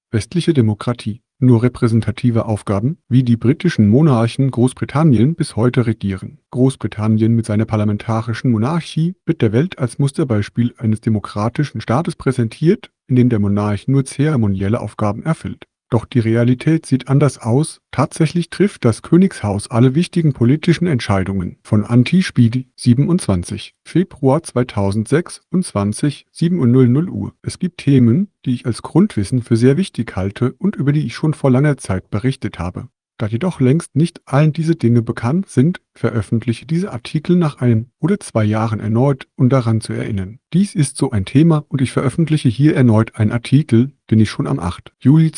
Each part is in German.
Westliche Demokratie. Nur repräsentative Aufgaben, wie die britischen Monarchen Großbritannien bis heute regieren. Großbritannien mit seiner parlamentarischen Monarchie wird der Welt als Musterbeispiel eines demokratischen Staates präsentiert, in dem der Monarch nur zeremonielle Aufgaben erfüllt. Doch die Realität sieht anders aus. Tatsächlich trifft das Königshaus alle wichtigen politischen Entscheidungen. Von Anti-Spiedi, 27. Februar 2006 und 7:00 Uhr. Es gibt Themen, die ich als Grundwissen für sehr wichtig halte und über die ich schon vor langer Zeit berichtet habe. Da jedoch längst nicht allen diese Dinge bekannt sind, veröffentliche diese Artikel nach 1 oder 2 Jahren erneut, um daran zu erinnern. Dies ist so ein Thema und ich veröffentliche hier erneut einen Artikel, den ich schon am 8. Juli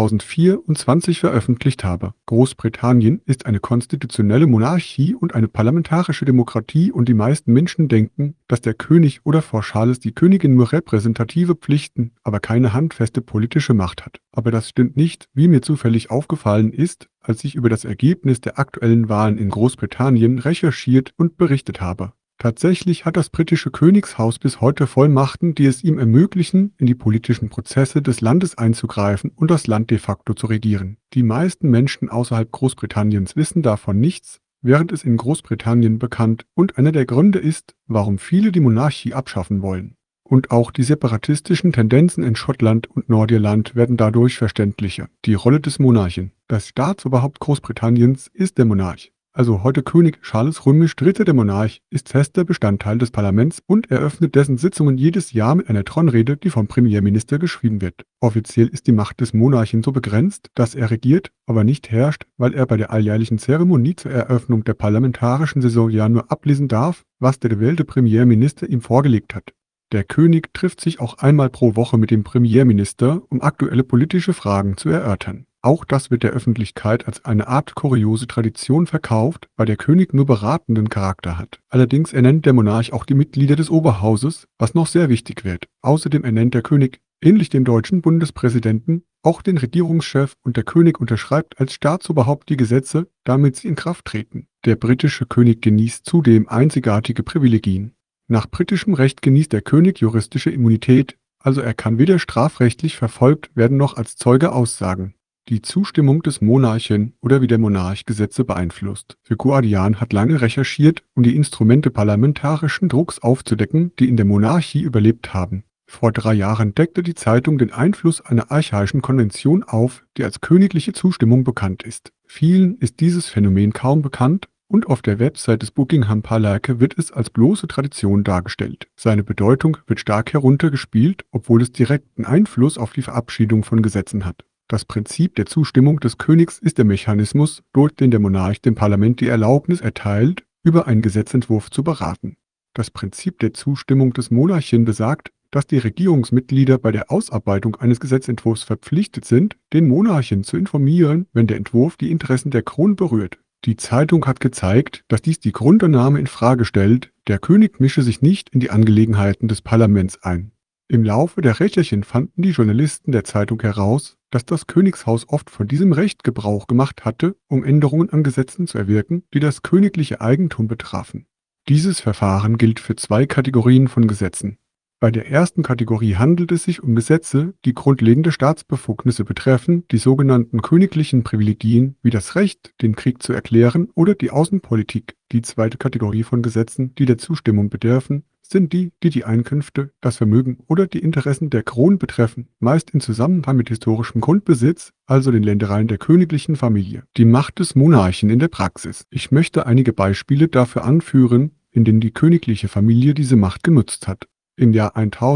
2024 veröffentlicht habe. Großbritannien ist eine konstitutionelle Monarchie und eine parlamentarische Demokratie und die meisten Menschen denken, dass der König oder vor Charles die Königin nur repräsentative Pflichten, aber keine handfeste politische Macht hat. Aber das stimmt nicht, wie mir zufällig aufgefallen ist, als ich über das Ergebnis der aktuellen Wahlen in Großbritannien recherchiert und berichtet habe. Tatsächlich hat das britische Königshaus bis heute Vollmachten, die es ihm ermöglichen, in die politischen Prozesse des Landes einzugreifen und das Land de facto zu regieren. Die meisten Menschen außerhalb Großbritanniens wissen davon nichts, während es in Großbritannien bekannt und einer der Gründe ist, warum viele die Monarchie abschaffen wollen. Und auch die separatistischen Tendenzen in Schottland und Nordirland werden dadurch verständlicher. Die Rolle des Monarchen. Das Staatsoberhaupt Großbritanniens ist der Monarch. Also heute König Charles Römisch III. Der Monarch ist fester Bestandteil des Parlaments und eröffnet dessen Sitzungen jedes Jahr mit einer Thronrede, die vom Premierminister geschrieben wird. Offiziell ist die Macht des Monarchen so begrenzt, dass er regiert, aber nicht herrscht, weil er bei der alljährlichen Zeremonie zur Eröffnung der parlamentarischen Saison ja nur ablesen darf, was der gewählte Premierminister ihm vorgelegt hat. Der König trifft sich auch einmal pro Woche mit dem Premierminister, um aktuelle politische Fragen zu erörtern. Auch das wird der Öffentlichkeit als eine Art kuriose Tradition verkauft, weil der König nur beratenden Charakter hat. Allerdings ernennt der Monarch auch die Mitglieder des Oberhauses, was noch sehr wichtig wird. Außerdem ernennt der König, ähnlich dem deutschen Bundespräsidenten, auch den Regierungschef und der König unterschreibt als Staatsoberhaupt die Gesetze, damit sie in Kraft treten. Der britische König genießt zudem einzigartige Privilegien. Nach britischem Recht genießt der König juristische Immunität, also er kann weder strafrechtlich verfolgt werden noch als Zeuge aussagen. Die Zustimmung des Monarchen oder wie der Monarch Gesetze beeinflusst. The Guardian hat lange recherchiert, um die Instrumente parlamentarischen Drucks aufzudecken, die in der Monarchie überlebt haben. Vor 3 Jahren deckte die Zeitung den Einfluss einer archaischen Konvention auf, die als königliche Zustimmung bekannt ist. Vielen ist dieses Phänomen kaum bekannt und auf der Website des Buckingham Palace wird es als bloße Tradition dargestellt. Seine Bedeutung wird stark heruntergespielt, obwohl es direkten Einfluss auf die Verabschiedung von Gesetzen hat. Das Prinzip der Zustimmung des Königs ist der Mechanismus, durch den der Monarch dem Parlament die Erlaubnis erteilt, über einen Gesetzentwurf zu beraten. Das Prinzip der Zustimmung des Monarchen besagt, dass die Regierungsmitglieder bei der Ausarbeitung eines Gesetzentwurfs verpflichtet sind, den Monarchen zu informieren, wenn der Entwurf die Interessen der Krone berührt. Die Zeitung hat gezeigt, dass dies die Grundannahme in Frage stellt, der König mische sich nicht in die Angelegenheiten des Parlaments ein. Im Laufe der Recherchen fanden die Journalisten der Zeitung heraus, dass das Königshaus oft von diesem Recht Gebrauch gemacht hatte, um Änderungen an Gesetzen zu erwirken, die das königliche Eigentum betrafen. Dieses Verfahren gilt für 2 Kategorien von Gesetzen. Bei der ersten Kategorie handelt es sich um Gesetze, die grundlegende Staatsbefugnisse betreffen, die sogenannten königlichen Privilegien wie das Recht, den Krieg zu erklären oder die Außenpolitik. Die zweite Kategorie von Gesetzen, die der Zustimmung bedürfen, sind die, die die Einkünfte, das Vermögen oder die Interessen der Krone betreffen, meist in Zusammenhang mit historischem Grundbesitz, also den Ländereien der königlichen Familie. Die Macht des Monarchen in der Praxis. Ich möchte einige Beispiele dafür anführen, in denen die königliche Familie diese Macht genutzt hat. Im Jahr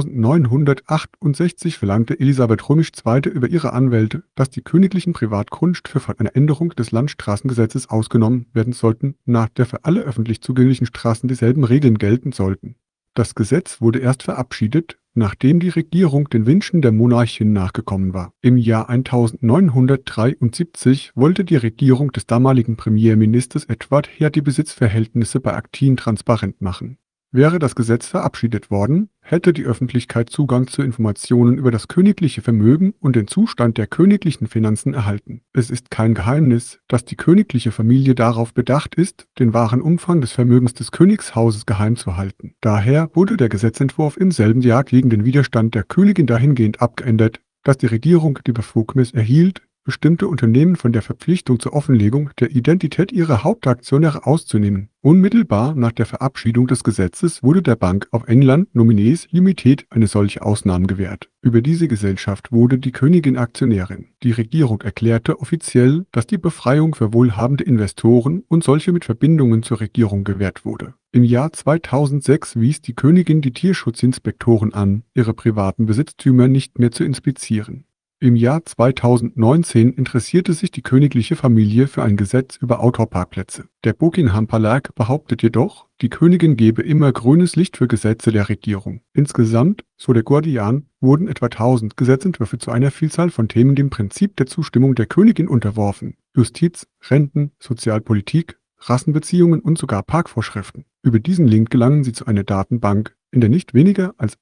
1968 verlangte Elisabeth Römisch II. Über ihre Anwälte, dass die königlichen Privatgrundstücke von einer Änderung des Landstraßengesetzes ausgenommen werden sollten, nach der für alle öffentlich zugänglichen Straßen dieselben Regeln gelten sollten. Das Gesetz wurde erst verabschiedet, nachdem die Regierung den Wünschen der Monarchin nachgekommen war. Im Jahr 1973 wollte die Regierung des damaligen Premierministers Edward Heer die Besitzverhältnisse bei Aktien transparent machen. Wäre das Gesetz verabschiedet worden, hätte die Öffentlichkeit Zugang zu Informationen über das königliche Vermögen und den Zustand der königlichen Finanzen erhalten. Es ist kein Geheimnis, dass die königliche Familie darauf bedacht ist, den wahren Umfang des Vermögens des Königshauses geheim zu halten. Daher wurde der Gesetzentwurf im selben Jahr gegen den Widerstand der Königin dahingehend abgeändert, dass die Regierung die Befugnis erhielt, bestimmte Unternehmen von der Verpflichtung zur Offenlegung der Identität ihrer Hauptaktionäre auszunehmen. Unmittelbar nach der Verabschiedung des Gesetzes wurde der Bank of England Nominees Limited eine solche Ausnahme gewährt. Über diese Gesellschaft wurde die Königin Aktionärin. Die Regierung erklärte offiziell, dass die Befreiung für wohlhabende Investoren und solche mit Verbindungen zur Regierung gewährt wurde. Im Jahr 2006 wies die Königin die Tierschutzinspektoren an, ihre privaten Besitztümer nicht mehr zu inspizieren. Im Jahr 2019 interessierte sich die königliche Familie für ein Gesetz über Outdoor-Parkplätze. Der Buckingham Verlag behauptet jedoch, die Königin gebe immer grünes Licht für Gesetze der Regierung. Insgesamt, so der Guardian, wurden etwa 1000 Gesetzentwürfe zu einer Vielzahl von Themen dem Prinzip der Zustimmung der Königin unterworfen: Justiz, Renten, Sozialpolitik, Rassenbeziehungen und sogar Parkvorschriften. Über diesen Link gelangen Sie zu einer Datenbank, in der nicht weniger als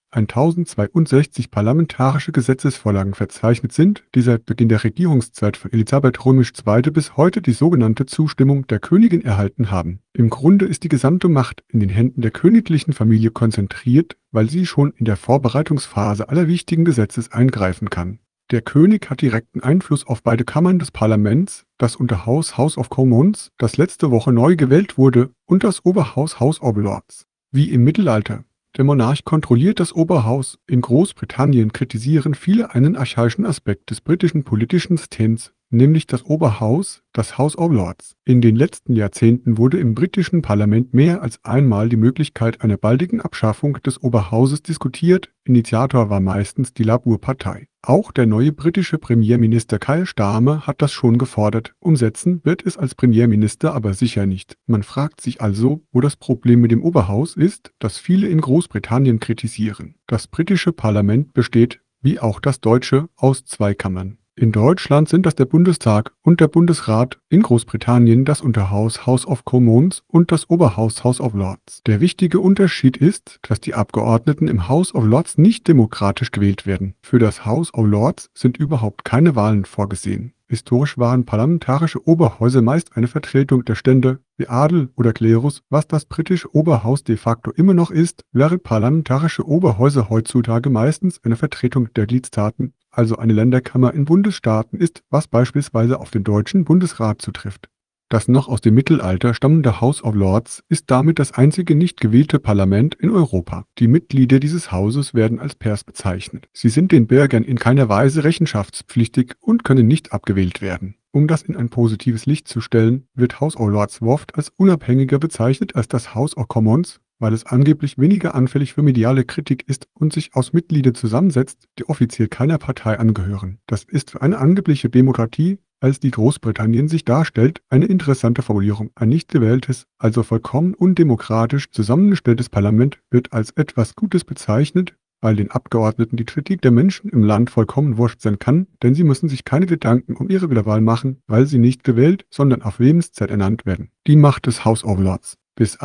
1062 parlamentarische Gesetzesvorlagen verzeichnet sind, die seit Beginn der Regierungszeit von Elisabeth II. Bis heute die sogenannte Zustimmung der Königin erhalten haben. Im Grunde ist die gesamte Macht in den Händen der königlichen Familie konzentriert, weil sie schon in der Vorbereitungsphase aller wichtigen Gesetze eingreifen kann. Der König hat direkten Einfluss auf beide Kammern des Parlaments, das Unterhaus House of Commons, das letzte Woche neu gewählt wurde, und das Oberhaus House of Lords. Wie im Mittelalter. Der Monarch kontrolliert das Oberhaus. In Großbritannien kritisieren viele einen archaischen Aspekt des britischen politischen Systems, nämlich das Oberhaus, das House of Lords. In den letzten Jahrzehnten wurde im britischen Parlament mehr als einmal die Möglichkeit einer baldigen Abschaffung des Oberhauses diskutiert. Initiator war meistens die Labour-Partei. Auch der neue britische Premierminister Keir Starmer hat das schon gefordert. Umsetzen wird es als Premierminister aber sicher nicht. Man fragt sich also, wo das Problem mit dem Oberhaus ist, das viele in Großbritannien kritisieren. Das britische Parlament besteht, wie auch das deutsche, aus 2 Kammern. In Deutschland sind das der Bundestag und der Bundesrat, in Großbritannien das Unterhaus House of Commons und das Oberhaus House of Lords. Der wichtige Unterschied ist, dass die Abgeordneten im House of Lords nicht demokratisch gewählt werden. Für das House of Lords sind überhaupt keine Wahlen vorgesehen. Historisch waren parlamentarische Oberhäuser meist eine Vertretung der Stände, wie Adel oder Klerus, was das britische Oberhaus de facto immer noch ist, während parlamentarische Oberhäuser heutzutage meistens eine Vertretung der Gliedstaaten, also eine Länderkammer in Bundesstaaten ist, was beispielsweise auf den deutschen Bundesrat zutrifft. Das noch aus dem Mittelalter stammende House of Lords ist damit das einzige nicht gewählte Parlament in Europa. Die Mitglieder dieses Hauses werden als Peers bezeichnet. Sie sind den Bürgern in keiner Weise rechenschaftspflichtig und können nicht abgewählt werden. Um das in ein positives Licht zu stellen, wird House of Lords oft als unabhängiger bezeichnet als das House of Commons, weil es angeblich weniger anfällig für mediale Kritik ist und sich aus Mitgliedern zusammensetzt, die offiziell keiner Partei angehören. Das ist für eine angebliche Demokratie, als die Großbritannien sich darstellt, eine interessante Formulierung. Ein nicht gewähltes, also vollkommen undemokratisch zusammengestelltes Parlament wird als etwas Gutes bezeichnet, weil den Abgeordneten die Kritik der Menschen im Land vollkommen wurscht sein kann, denn sie müssen sich keine Gedanken um ihre Wiederwahl machen, weil sie nicht gewählt, sondern auf Lebenszeit ernannt werden. Die Macht des House of Lords. Bis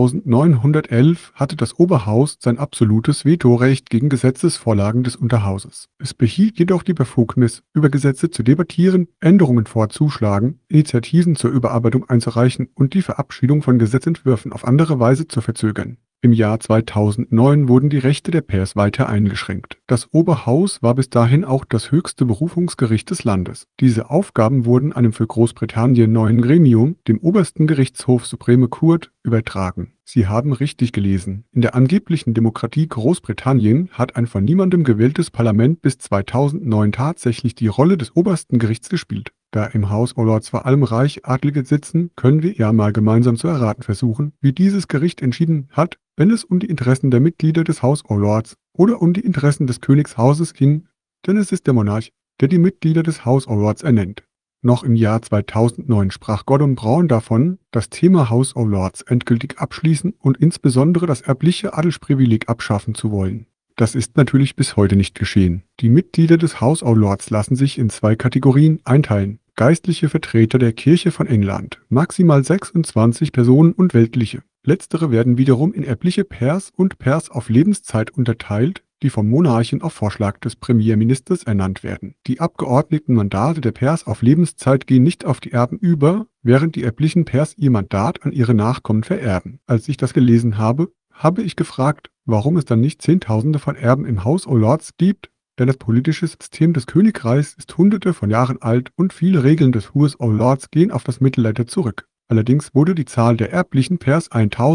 1911 hatte das Oberhaus sein absolutes Vetorecht gegen Gesetzesvorlagen des Unterhauses. Es behielt jedoch die Befugnis, über Gesetze zu debattieren, Änderungen vorzuschlagen, Initiativen zur Überarbeitung einzureichen und die Verabschiedung von Gesetzentwürfen auf andere Weise zu verzögern. Im Jahr 2009 wurden die Rechte der Peers weiter eingeschränkt. Das Oberhaus war bis dahin auch das höchste Berufungsgericht des Landes. Diese Aufgaben wurden einem für Großbritannien neuen Gremium, dem obersten Gerichtshof Supreme Court, übertragen. Sie haben richtig gelesen. In der angeblichen Demokratie Großbritannien hat ein von niemandem gewähltes Parlament bis 2009 tatsächlich die Rolle des obersten Gerichts gespielt. Da im House of Lords vor allem Reich-Adlige sitzen, können wir ja mal gemeinsam zu erraten versuchen, wie dieses Gericht entschieden hat, wenn es um die Interessen der Mitglieder des House of Lords oder um die Interessen des Königshauses ging, denn es ist der Monarch, der die Mitglieder des House of Lords ernennt. Noch im Jahr 2009 sprach Gordon Brown davon, das Thema House of Lords endgültig abschließen und insbesondere das erbliche Adelsprivileg abschaffen zu wollen. Das ist natürlich bis heute nicht geschehen. Die Mitglieder des House of Lords lassen sich in 2 Kategorien einteilen: geistliche Vertreter der Kirche von England, maximal 26 Personen, und weltliche. Letztere werden wiederum in erbliche Peers und Peers auf Lebenszeit unterteilt, die vom Monarchen auf Vorschlag des Premierministers ernannt werden. Die Abgeordnetenmandate der Peers auf Lebenszeit gehen nicht auf die Erben über, während die erblichen Peers ihr Mandat an ihre Nachkommen vererben. Als ich das gelesen habe, habe ich gefragt, warum es dann nicht Zehntausende von Erben im House of Lords gibt, Denn das politische System des Königreichs ist hunderte von Jahren alt und viele Regeln des House of Lords gehen auf das Mittelalter zurück. Allerdings wurde die Zahl der erblichen Pairs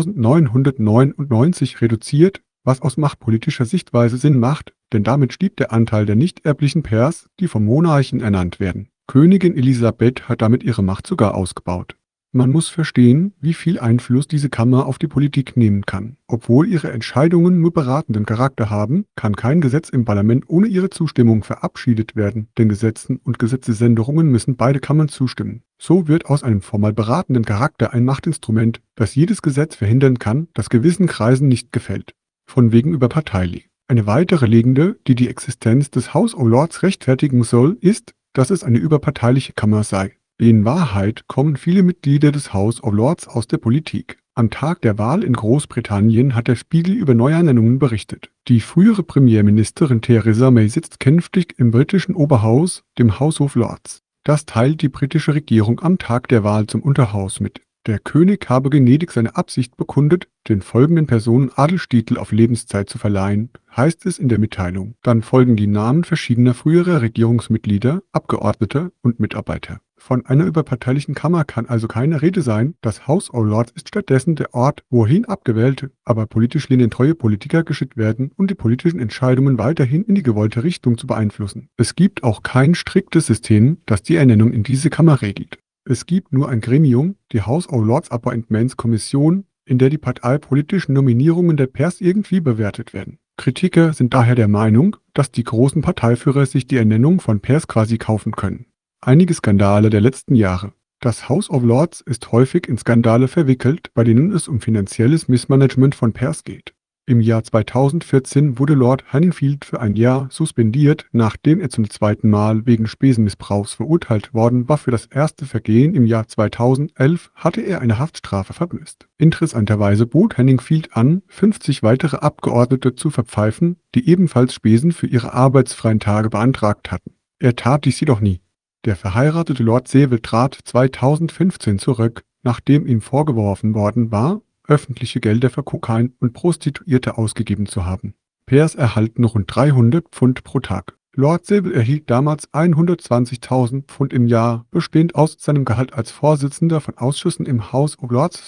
1999 reduziert, was aus machtpolitischer Sichtweise Sinn macht, denn damit stieg der Anteil der nicht erblichen Pairs, die vom Monarchen ernannt werden. Königin Elisabeth hat damit ihre Macht sogar ausgebaut. Man muss verstehen, wie viel Einfluss diese Kammer auf die Politik nehmen kann. Obwohl ihre Entscheidungen nur beratenden Charakter haben, kann kein Gesetz im Parlament ohne ihre Zustimmung verabschiedet werden, denn Gesetzen und Gesetzesänderungen müssen beide Kammern zustimmen. So wird aus einem formal beratenden Charakter ein Machtinstrument, das jedes Gesetz verhindern kann, das gewissen Kreisen nicht gefällt. Von wegen überparteilich. Eine weitere Legende, die die Existenz des House of Lords rechtfertigen soll, ist, dass es eine überparteiliche Kammer sei. In Wahrheit kommen viele Mitglieder des House of Lords aus der Politik. Am Tag der Wahl in Großbritannien hat der Spiegel über Neuernennungen berichtet. Die frühere Premierministerin Theresa May sitzt künftig im britischen Oberhaus, dem House of Lords. Das teilt die britische Regierung am Tag der Wahl zum Unterhaus mit. Der König habe gnädig seine Absicht bekundet, den folgenden Personen Adelstitel auf Lebenszeit zu verleihen, heißt es in der Mitteilung. Dann folgen die Namen verschiedener früherer Regierungsmitglieder, Abgeordneter und Mitarbeiter. Von einer überparteilichen Kammer kann also keine Rede sein. Das House of Lords ist stattdessen der Ort, wohin abgewählte, aber politisch linientreue Politiker geschickt werden und die politischen Entscheidungen weiterhin in die gewollte Richtung zu beeinflussen. Es gibt auch kein striktes System, das die Ernennung in diese Kammer regelt. Es gibt nur ein Gremium, die House of Lords Appointments Kommission, in der die parteipolitischen Nominierungen der Pairs irgendwie bewertet werden. Kritiker sind daher der Meinung, dass die großen Parteiführer sich die Ernennung von Pairs quasi kaufen können. Einige Skandale der letzten Jahre. Das House of Lords ist häufig in Skandale verwickelt, bei denen es um finanzielles Missmanagement von Pairs geht. Im Jahr 2014 wurde Lord Hanningfield für ein Jahr suspendiert, nachdem er zum zweiten Mal wegen Spesenmissbrauchs verurteilt worden war. Für das erste Vergehen im Jahr 2011 hatte er eine Haftstrafe verbüßt. Interessanterweise bot Hanningfield an, 50 weitere Abgeordnete zu verpfeifen, die ebenfalls Spesen für ihre arbeitsfreien Tage beantragt hatten. Er tat dies jedoch nie. Der verheiratete Lord Seville trat 2015 zurück, nachdem ihm vorgeworfen worden war, öffentliche Gelder für Kokain und Prostituierte ausgegeben zu haben. Pairs erhalten rund 300 Pfund pro Tag. Lord Seville erhielt damals 120.000 Pfund im Jahr, bestehend aus seinem Gehalt als Vorsitzender von Ausschüssen im House of Lords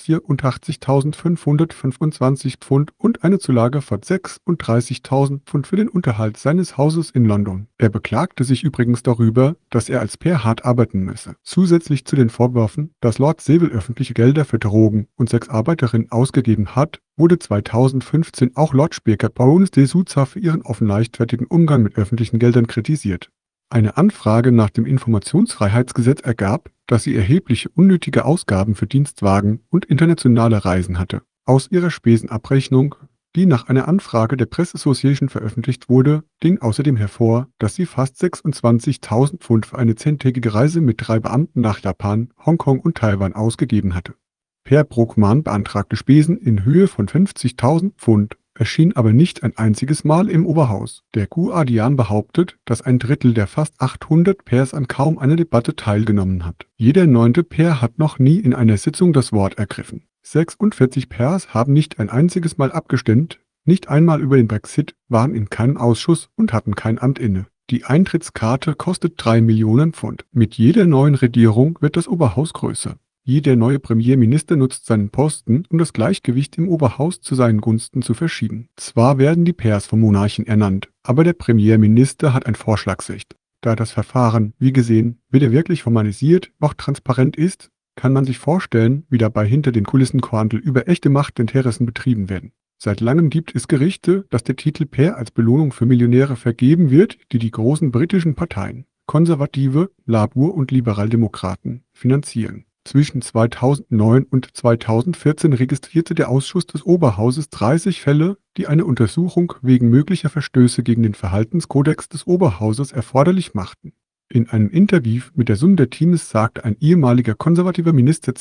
84.525 Pfund und eine Zulage von 36.000 Pfund für den Unterhalt seines Hauses in London. Er beklagte sich übrigens darüber, dass er als Pair hart arbeiten müsse. Zusätzlich zu den Vorwürfen, dass Lord Seville öffentliche Gelder für Drogen und Sexarbeiterinnen ausgegeben hat, wurde 2015 auch Lord Speaker Boris de Souza für ihren offen leichtfertigen Umgang mit öffentlichen Geldern kritisiert. Eine Anfrage nach dem Informationsfreiheitsgesetz ergab, dass sie erhebliche unnötige Ausgaben für Dienstwagen und internationale Reisen hatte. Aus ihrer Spesenabrechnung, die nach einer Anfrage der Press Association veröffentlicht wurde, ging außerdem hervor, dass sie fast 26.000 Pfund für eine 10-tägige Reise mit 3 Beamten nach Japan, Hongkong und Taiwan ausgegeben hatte. Per Bruckmann beantragte Spesen in Höhe von 50.000 Pfund, erschien aber nicht ein einziges Mal im Oberhaus. Der Guardian behauptet, dass ein Drittel der fast 800 Pairs an kaum einer Debatte teilgenommen hat. Jeder 9. Pair hat noch nie in einer Sitzung das Wort ergriffen. 46 Pairs haben nicht ein einziges Mal abgestimmt, nicht einmal über den Brexit, waren in keinem Ausschuss und hatten kein Amt inne. Die Eintrittskarte kostet 3 Millionen Pfund. Mit jeder neuen Regierung wird das Oberhaus größer. Jeder neue Premierminister nutzt seinen Posten, um das Gleichgewicht im Oberhaus zu seinen Gunsten zu verschieben. Zwar werden die Pairs vom Monarchen ernannt, aber der Premierminister hat ein Vorschlagsrecht. Da das Verfahren, wie gesehen, weder wirklich formalisiert noch transparent ist, kann man sich vorstellen, wie dabei hinter den Kulissen Quandel über echte Machtinteressen betrieben werden. Seit langem gibt es Gerüchte, dass der Titel Pair als Belohnung für Millionäre vergeben wird, die die großen britischen Parteien, Konservative, Labour und Liberaldemokraten, finanzieren. Zwischen 2009 und 2014 registrierte der Ausschuss des Oberhauses 30 Fälle, die eine Untersuchung wegen möglicher Verstöße gegen den Verhaltenskodex des Oberhauses erforderlich machten. In einem Interview mit der Sunday Times sagte ein ehemaliger konservativer Minister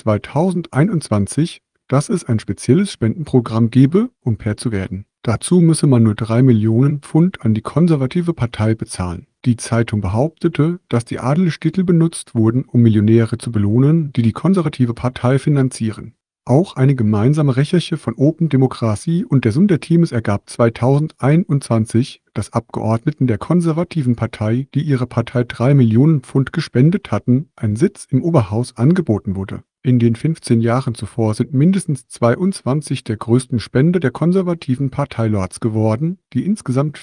2021, dass es ein spezielles Spendenprogramm gebe, um Pair zu werden. Dazu müsse man nur 3 Millionen Pfund an die konservative Partei bezahlen. Die Zeitung behauptete, dass die Adelstitel benutzt wurden, um Millionäre zu belohnen, die die konservative Partei finanzieren. Auch eine gemeinsame Recherche von Open Democracy und der Sunday Times ergab 2021, dass Abgeordneten der konservativen Partei, die ihrer Partei 3 Millionen Pfund gespendet hatten, ein Sitz im Oberhaus angeboten wurde. In den 15 Jahren zuvor sind mindestens 22 der größten Spender der konservativen Partei Lords geworden, die insgesamt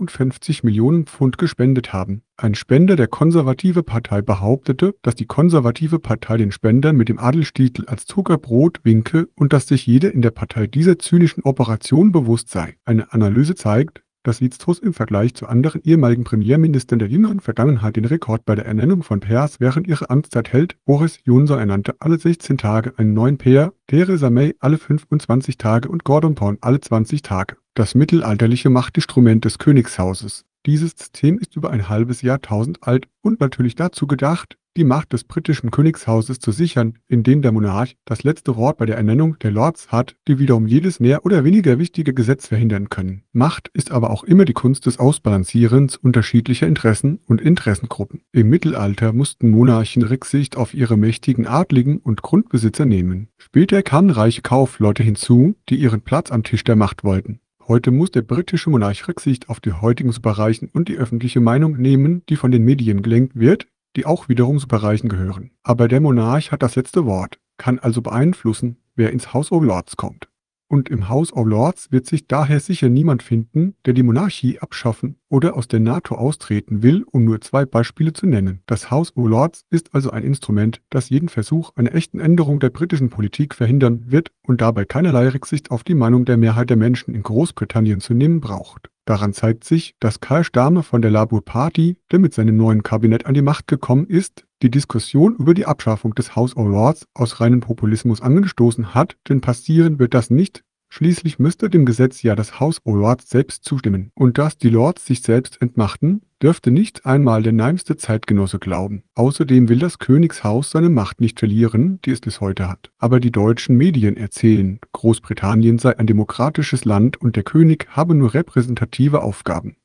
54 Millionen Pfund gespendet haben. Ein Spender der konservative Partei behauptete, dass die konservative Partei den Spendern mit dem Adelstitel als Zuckerbrot winke und dass sich jeder in der Partei dieser zynischen Operation bewusst sei. Eine Analyse zeigt, dass Liz Truss im Vergleich zu anderen ehemaligen Premierministern der jüngeren Vergangenheit den Rekord bei der Ernennung von Pairs während ihrer Amtszeit hält. Boris Johnson ernannte alle 16 Tage einen neuen Pair, Theresa May alle 25 Tage und Gordon Brown alle 20 Tage. Das mittelalterliche Machtinstrument des Königshauses. Dieses System ist über ein halbes Jahrtausend alt und natürlich dazu gedacht, die Macht des britischen Königshauses zu sichern, indem der Monarch das letzte Wort bei der Ernennung der Lords hat, die wiederum jedes mehr oder weniger wichtige Gesetz verhindern können. Macht ist aber auch immer die Kunst des Ausbalancierens unterschiedlicher Interessen und Interessengruppen. Im Mittelalter mussten Monarchen Rücksicht auf ihre mächtigen Adligen und Grundbesitzer nehmen. Später kamen reiche Kaufleute hinzu, die ihren Platz am Tisch der Macht wollten. Heute muss der britische Monarch Rücksicht auf die heutigen Superreichen und die öffentliche Meinung nehmen, die von den Medien gelenkt wird, die auch wiederum Superreichen gehören. Aber der Monarch hat das letzte Wort, kann also beeinflussen, wer ins House of Lords kommt. Und im House of Lords wird sich daher sicher niemand finden, der die Monarchie abschaffen oder aus der NATO austreten will, um nur 2 Beispiele zu nennen. Das House of Lords ist also ein Instrument, das jeden Versuch einer echten Änderung der britischen Politik verhindern wird und dabei keinerlei Rücksicht auf die Meinung der Mehrheit der Menschen in Großbritannien zu nehmen braucht. Daran zeigt sich, dass Keir Starmer von der Labour Party, der mit seinem neuen Kabinett an die Macht gekommen ist, die Diskussion über die Abschaffung des House of Lords aus reinem Populismus angestoßen hat, denn passieren wird das nicht. Schließlich müsste dem Gesetz ja das House of Lords selbst zustimmen. Und dass die Lords sich selbst entmachten, dürfte nicht einmal der naivste Zeitgenosse glauben. Außerdem will das Königshaus seine Macht nicht verlieren, die es bis heute hat. Aber die deutschen Medien erzählen, Großbritannien sei ein demokratisches Land und der König habe nur repräsentative Aufgaben.